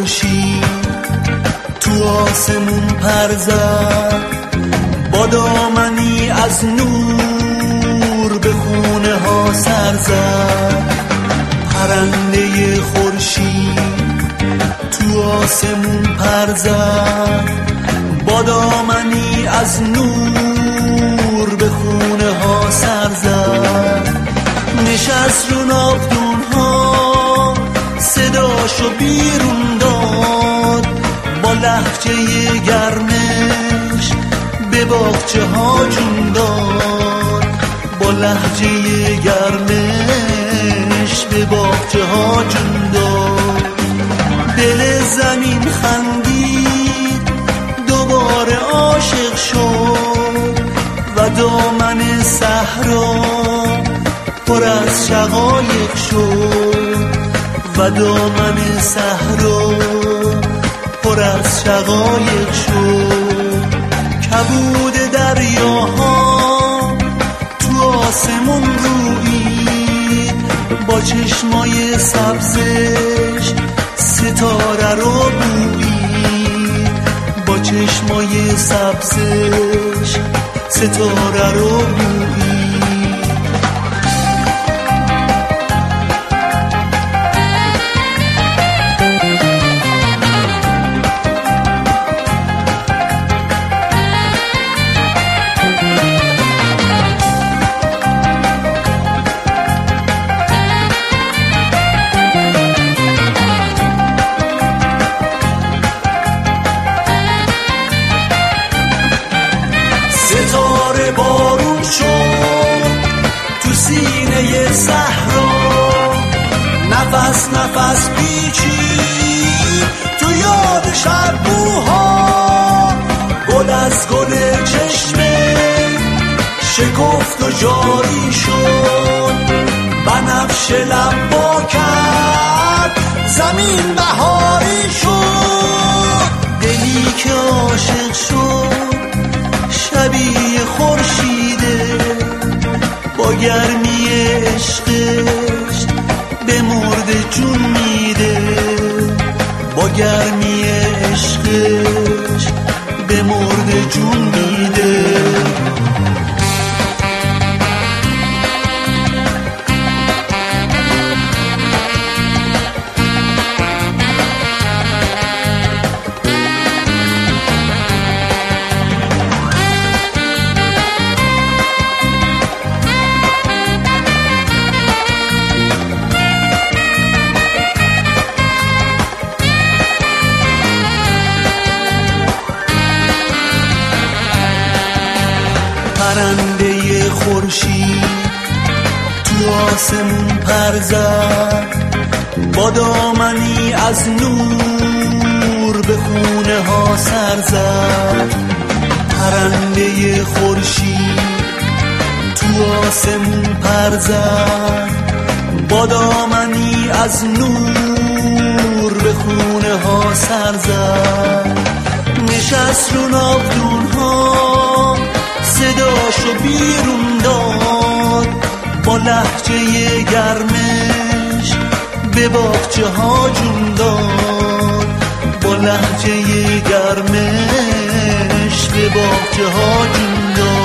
خورشید تو آسمون پر زد، با دامنی از نور به خونه ها سر زد. پرنده خورشید تو آسمون پر زد، با دامنی از نور به خونه ها سر زد. نشست رو ناودون ها صداشو بیرون داد، با لهجه گرمش به باغچه ها جون داد، با لهجه گرمش به باغچه ها جون داد. دل زمین خندید دوباره عاشق شد و دامن صحرا پر از شقایق شد و دامن صحرا پر از شقایق شد. کبود دریاها تو آسمون رویید، با چشمای سبزش ستاره رو بویید، با چشمای سبزش ستاره رو بویید. ستاره بارون شد تو سینه صحرا، نفس نفس پیچید تو یاد شبوها. گل از گل چشمه شکفت و جاری شد، بنفش لب با کرد زمین بهاری شد. دلی که عاشق شد شبیه خورشیده، با گرمی عشقش به مرد جون میده، با گرمی عشقش به مرد جون میده. پرنده خورشید تو آسمون پر زد، با دامنی از نور به خونه ها سر زد. پرنده خورشید تو آسمون پر زد، با دامنی از نور به خونه ها سر زد. نشست رو ناودون ها صداشو بیرون داد، با لهجه گرمش به باغچه ها جون داد، با لهجه گرمش به باغچه ها جون داد.